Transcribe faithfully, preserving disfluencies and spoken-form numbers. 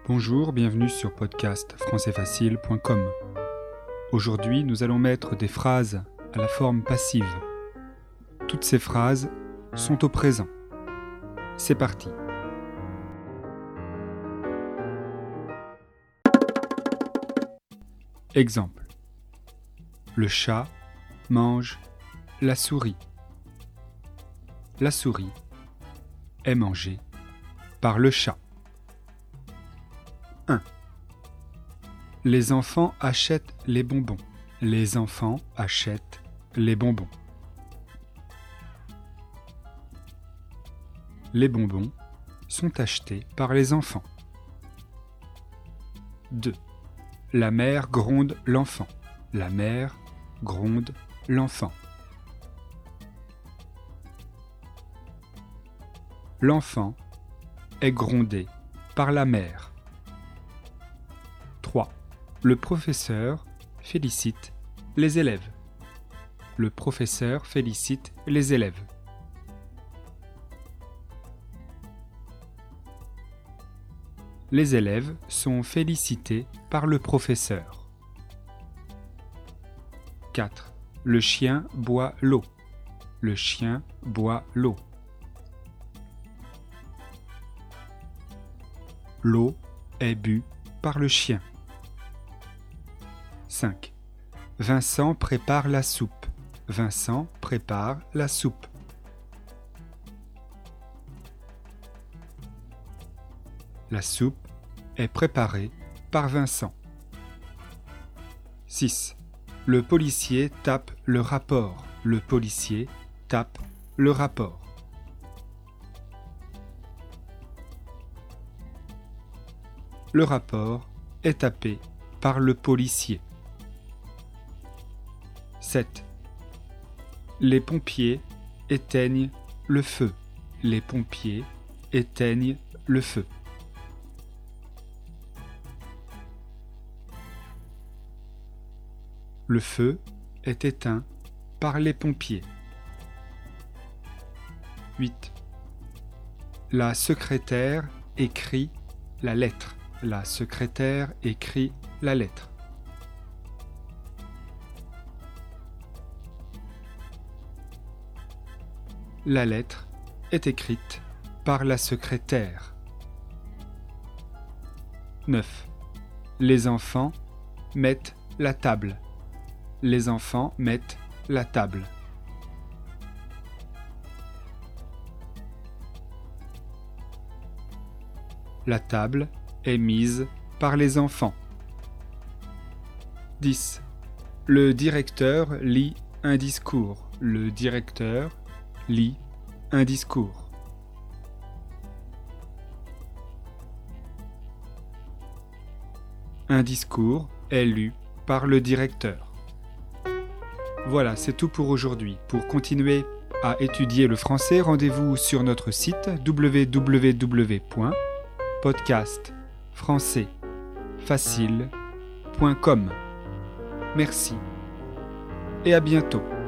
Bonjour, bienvenue sur podcast français facile point com. Aujourd'hui, nous allons mettre des phrases à la forme passive. Toutes ces phrases sont au présent. C'est parti. Exemple. Le chat mange la souris. La souris est mangée par le chat. un. Les enfants achètent les bonbons. Les enfants achètent les bonbons. Les bonbons sont achetés par les enfants. deux. La mère gronde l'enfant. La mère gronde l'enfant. L'enfant est grondé par la mère. trois. Le professeur félicite les élèves. Le professeur félicite les élèves. Les élèves sont félicités par le professeur. quatre. Le chien boit l'eau. Le chien boit l'eau. L'eau est bue par le chien. cinq. Vincent prépare la soupe. Vincent prépare la soupe. La soupe est préparée par Vincent. six. Le policier tape le rapport. Le policier tape le rapport. Le rapport est tapé par le policier. sept. Les pompiers éteignent le feu. Les pompiers éteignent le feu. Le feu est éteint par les pompiers. huit. La secrétaire écrit la lettre. La secrétaire écrit la lettre. La lettre est écrite par la secrétaire. neuf. Les enfants mettent la table. Les enfants mettent la table. La table est mise par les enfants. dix. Le directeur lit un discours. Le directeur lit un discours. Un discours est lu par le directeur. Voilà, c'est tout pour aujourd'hui. Pour continuer à étudier le français, rendez-vous sur notre site w w w point podcast français facile point com. Merci et à bientôt.